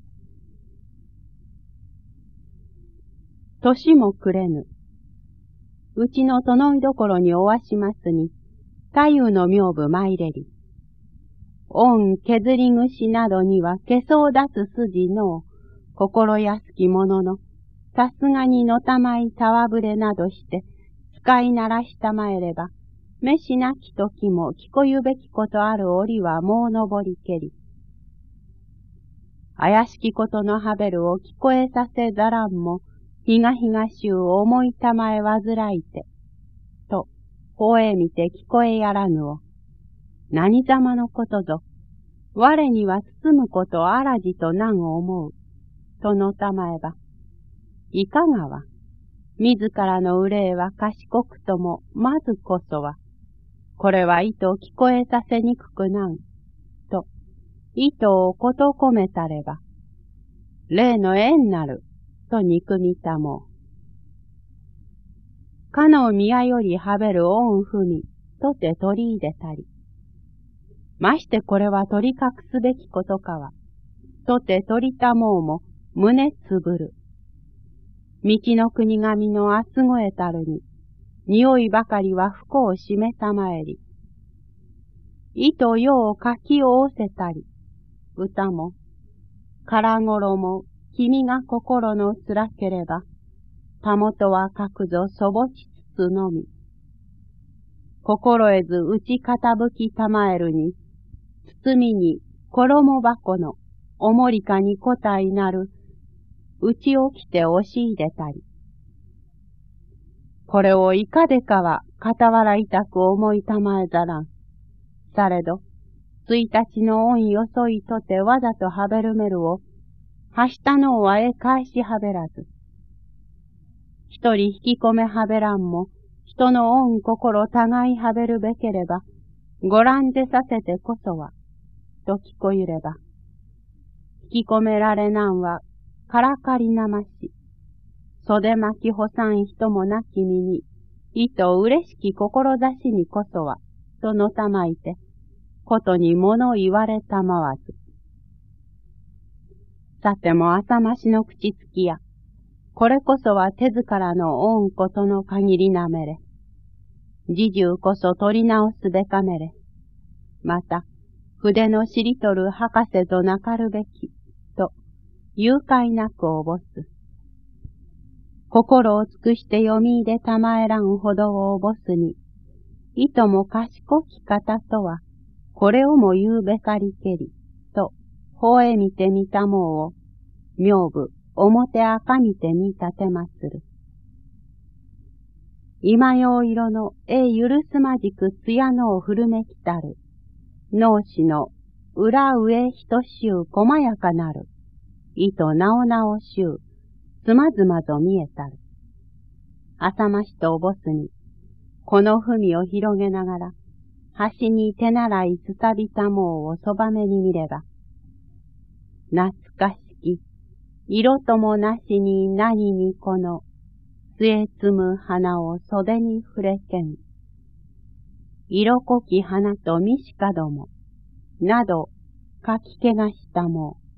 年もくれぬ。うちの殿居所におわしますに、太夫の名部参れり。恩削り串などには消そう出す筋の心安きものの、さすがにのたまいたわぶれなどして、使いならしたまえれば、めしなき時も聞こゆべきことある折はもうのぼりけり。怪しきことのはべるを聞こえさせざらんも、ひがひがしゅう思いたまえわずらいて、と、ほえみて聞こえやらぬを、何ざまのことぞ、我には包むことあらじと難を思う、とのたまえば、いかがは、自らの憂いは賢くとも、まずこそは、これは意図を聞こえさせにくくなん、と、意図をこと込めたれば、例の縁なる、と憎みたもう。かの宮よりはべる恩踏み、とて取り入れたり。ましてこれは取り隠すべきことかは、とて取りたもうも、胸つぶる。道の国神のあすごえたるに、匂いばかりは不幸をしめたまえり。意と世を書きおおせたり、歌も、からごろも、君が心のつらければ、たもとは書くぞそぼちつつのみ。心得ず打ち傾きたまえるに、包みに衣箱のおもりかに個体なる、打ち起きて押し入れたり。これをいかでかは傍ら痛く思いたまえざらん。されど、ついたちの恩よそいとてわざとはべるめるを、はしたのはえ返しはべらず。一人引き込めはべらんも、人の恩心互いはべるべければ、ご覧でさせてこそは、と聞こゆれば。引き込められなんは、からかりなまし、袖巻きほさん人もなき身に、意図嬉しき志にこそは、とのたまいて、ことに物言われたまわず。さても浅ましの口つきや、これこそは手ずからの恩ことの限りなめれ。自重こそ取り直すべかめれ。また、筆のしりとる博士となかるべき、と、誘拐なくおぼす。心を尽くして読み入れたまえらんほどをおぼすに、いとも賢き方とは、これをも言うべかりけり、と、ほえみてみたもうを、名部、表赤みてみ立てまする。今用色のえ許すまじく艶のを古めきたる、脳死の裏上ひとしゅう細やかなる、意となおなおしゅう、つまずまぞ見えたる。浅ましとおぼすに、この文を広げながら、端に手習いすさびたもうをそばめに見れば、懐かしき、色ともなしに何にこの、杖摘む花を袖に触れけん。色濃き花とみしかども、など書き気がしたもう。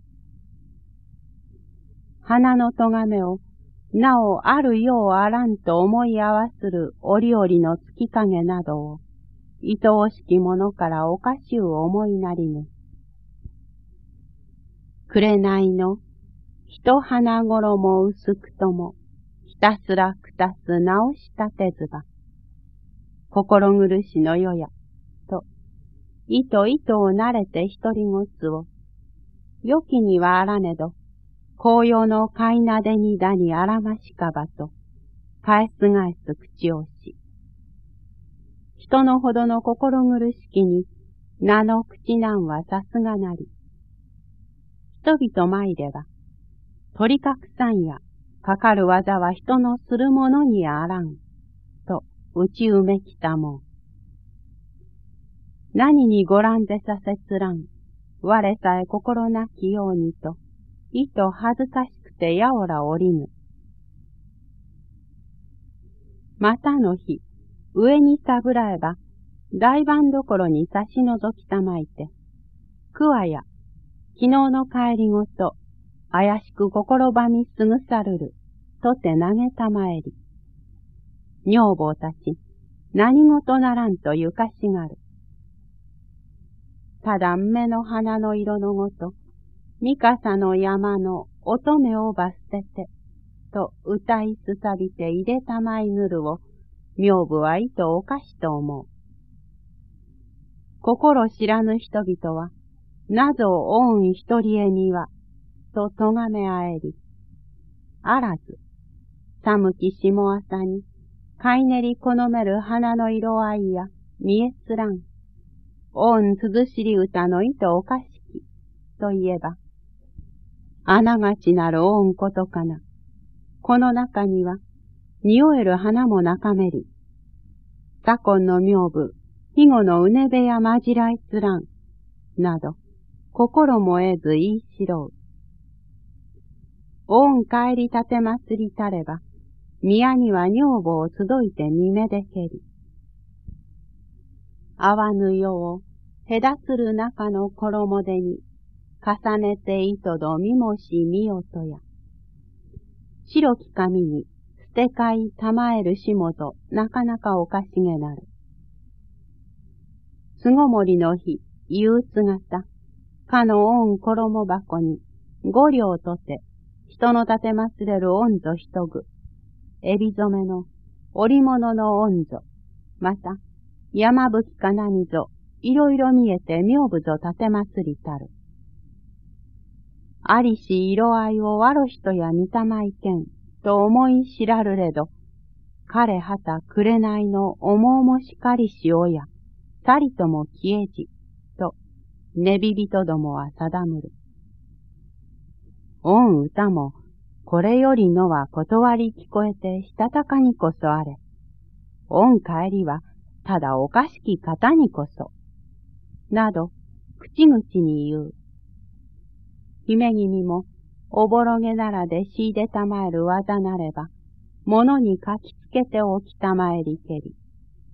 花のとがめを、なおあるようあらんと思い合わする折々の月影などを、愛おしきものからおかしゅう思いなりぬ。紅の、ひと花衣薄くとも、ひたすらくたす直したてずば。心苦しのよや、と、糸糸を慣れて一人ごつを、よきにはあらねど、紅葉の飼いなでにだにあらましかばと、返す返す口をし。人のほどの心苦しきに、名の口なんはさすがなり。人々参れば、取り隠さんや、 かかる技は人のするものにあらん、と打ちうめきたも。何にご覧でさせつらん、我さえ心なきようにと、いと恥ずかしくてやおらおりぬ。またの日、上にさぶらえば、大番どころに差しのぞきたまいて、くわや、昨日の帰りごと、怪しく心ばみすぐさるる、とて投げたまえり。女房たち、何事ならんとゆかしがる。ただ目の花の色のごと、三笠の山の乙女をば捨てて、と歌いすさびていでたまいぬるを、女房はいとおかしと思う。心知らぬ人々は、なぞおん一人へには、ととがめあえり。あらず、寒き下朝に、かいねり好める花の色合いや、見えつらん。おんつづしり歌のいとおかしき、といえば、あながちなるおんことかな。この中には、匂える花も中めり。左近の名部、肥後のうねべやまじらいつらん、など、心も得ず言いしろう。おん帰り立て祭りたれば、宮には女房を集いて見めでけり。あわぬ世を、隔つる中の衣手に、重ねて糸どみもしみよとや。白き髪に、捨てかいたまえるしもと、なかなかおかしげなる。巣ごもりの日、憂鬱型、かの御衣箱に、五両とて、人の立て祭れる御ぞ一具、エビ染めの、織物の御ぞ、また、山吹か何ぞ、いろいろ見えて名部ぞ立て祭りたる。ありし色合いをわろしとや見たまいけん、と思い知らるれど、彼はたくれないの思うもしかりしおや、さりとも消えじ、と、ねびびとどもは定むる。御歌も、これよりのは断り聞こえてしたたかにこそあれ。御帰りは、ただおかしき方にこそ。など、口々に言う。姫君も、おぼろげならでしいでたまえる技なれば、ものに書きつけておきたまえりけり。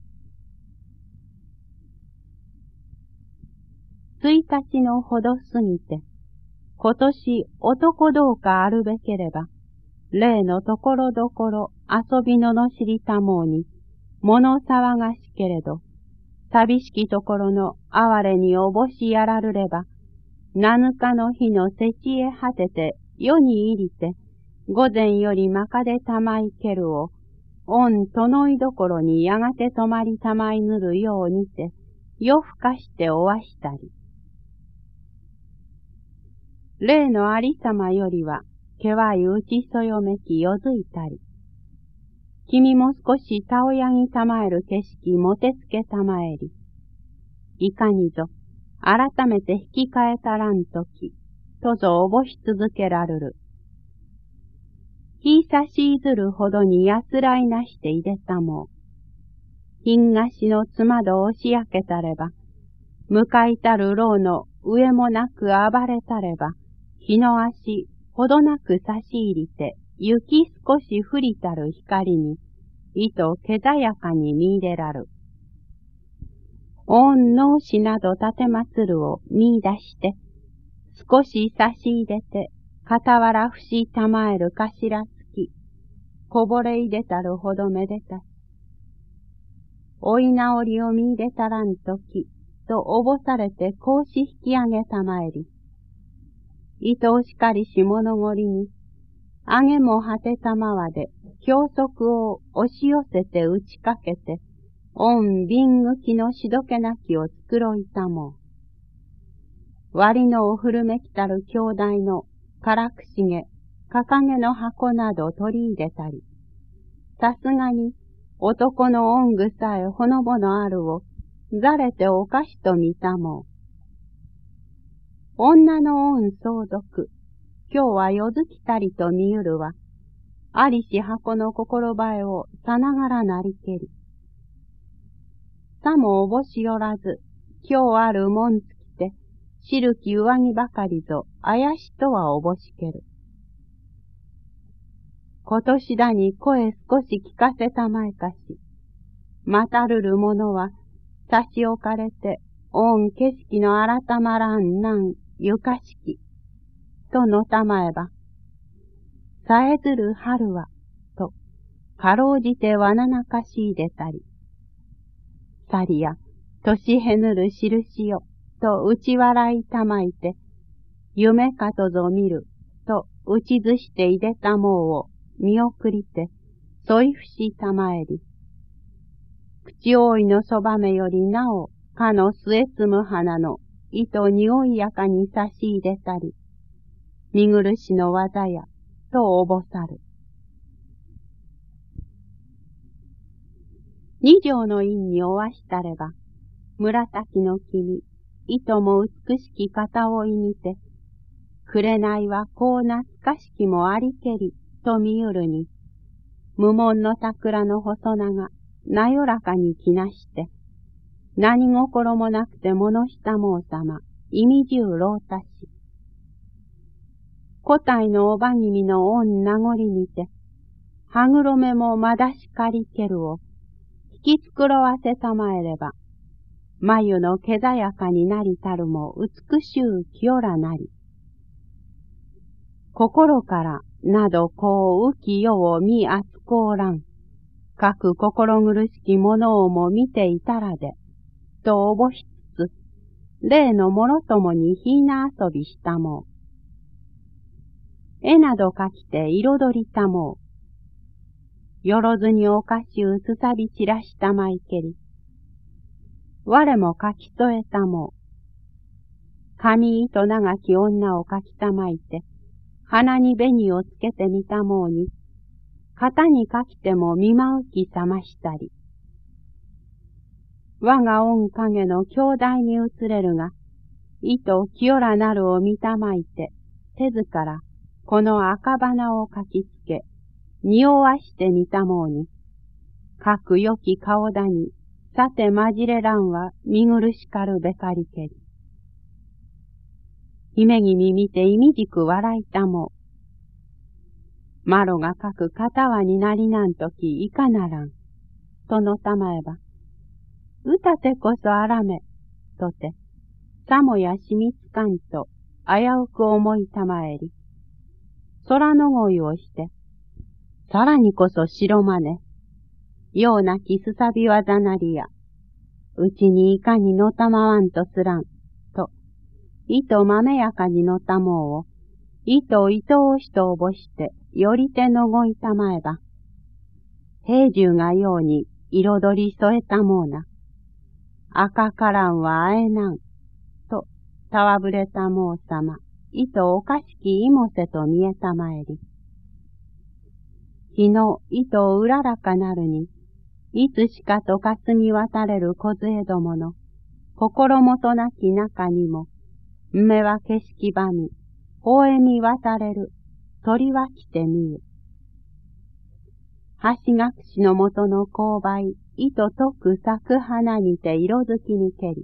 ついたちのほど過ぎて、今年男どうかあるべければ、例のところどころ遊びののしりたもうに、物騒がしけれど、寂しきところの哀れにおぼしやらるれば、七日の日のせちへ果てて世に入りて、午前よりまかでたまいけるを、御とのいどころにやがて泊まりたまいぬるようにて、夜更かしておわしたり。例のありさまよりは、けわいうちそよめきよづいたり。君も少したおやぎたまえる景色もてつけたまえり。いかにぞ、改めて引き換えたらんとき、とぞおぼし続けらるる。ひいさしいずるほどにやつらいなしていでたもう。品がしのつまど押し焼けたれば、向かいたるろうの上もなく暴れたれば、日の足ほどなく差し入りて、雪少し降りたる光に、糸けざやかに見入れらる。御脳死など立てまつるを見出して、少し差し入れて、傍らふしたまえる頭つき、こぼれいでたるほどめでたし。おいなおりを見入れたらんとき、とおぼされてこうし引き上げたまえり。いとおしかりし物ごりに、あげも果てたまわで、教則を押し寄せて打ちかけて、御瓶ぐきのしどけなきを作ろいたもう。割のお古めきたる兄弟のからくしげ、かかげの箱など取り入れたり、さすがに男の恩具さえほのぼのあるを、ざれておかしと見たもう。女の恩相続、今日は夜ずきたりと見ゆるは、 ありし箱の心ばえをさながらなりけり。さもおぼしよらず、今日あるもんつきて、しるき上着ばかりぞ、あやしとはおぼしける。今年だに声少し聞かせたまえかし、またるるものは、差し置かれて、おん景色の改まらんなんゆかしき、とのたまえば、さえずる春は、と、かろうじてわななかしいでたり、さりや、年へぬる印よ、と打ち笑いたまいて、夢かとぞ見る、と打ちずしていでたもうを見送りて、そいふしたまえり、口覆いのそばめよりなお、かの末摘む花の糸匂いやかに差し入れたり、見苦しの技や、とおぼさる。二条の院におわしたれば、紫の君、糸も美しき片追いにて、紅はこう懐かしきもありけり、と見ゆるに、無門の桜の細長、なよらかにきなして、何心もなくて物したもうさま、意味じゅう老太し。古代のおば君の恩名残にて、はぐろめもまだしかりけるを、引き繕わせたまえれば、眉のけざやかになりたるも美しゅう清らなり。心からなどこう浮き世を見あつこうらん。各心苦しきものをも見ていたらで、とおぼしつつ、例のもろともにひな遊びしたもう。絵など描きて彩りたもう。よろずにおかしゅうすさび散らしたまいけり。我も描き添えたもう。髪糸長き女を描きたまいて、鼻に紅をつけてみたもうに、型に描きても見まうきさましたり。我が恩影の兄弟に移れるが、糸清らなるを見たまいて、手ずからこの赤花を描きつけ、匂わしてみたもうに、かくよき顔だに、さてまじれらんは見苦しかるべかりけり。姫君見て意味じく笑いたもう。マロが書く片輪になりなんときいかならん。とのたまえば、歌てこそあらめ、とて、さもやしみつかんと危うく思いたまえり。空の声をして、さらにこそ白まね、ようなきすさびわざなりや、うちにいかにのたまわんとすらん、と、糸まめやかにのたもうを、糸を糸おしとおぼして、よりてのごいたまえば、平獣がように彩り添えたもうな、赤からんはあえなん、と、たわぶれたもうさま、糸おかしきいもせと見えたまえり。日の糸をうららかなるに、いつしかと霞渡れる小杖どもの、心もとなき中にも、目は景色ばみ、ほえみ渡れる、鳥は来てみゆ。橋隠しのもとの勾配、糸とく咲く花にて色づきにけり。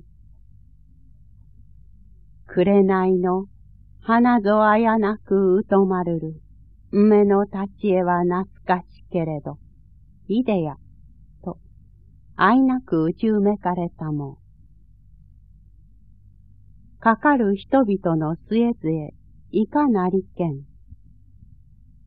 紅の花ぞあやなくうとまるる、梅の立ち絵は懐かしけれど、いでや、と、あいなく打ち埋めかれたもう。かかる人々の末々、いかなりけん。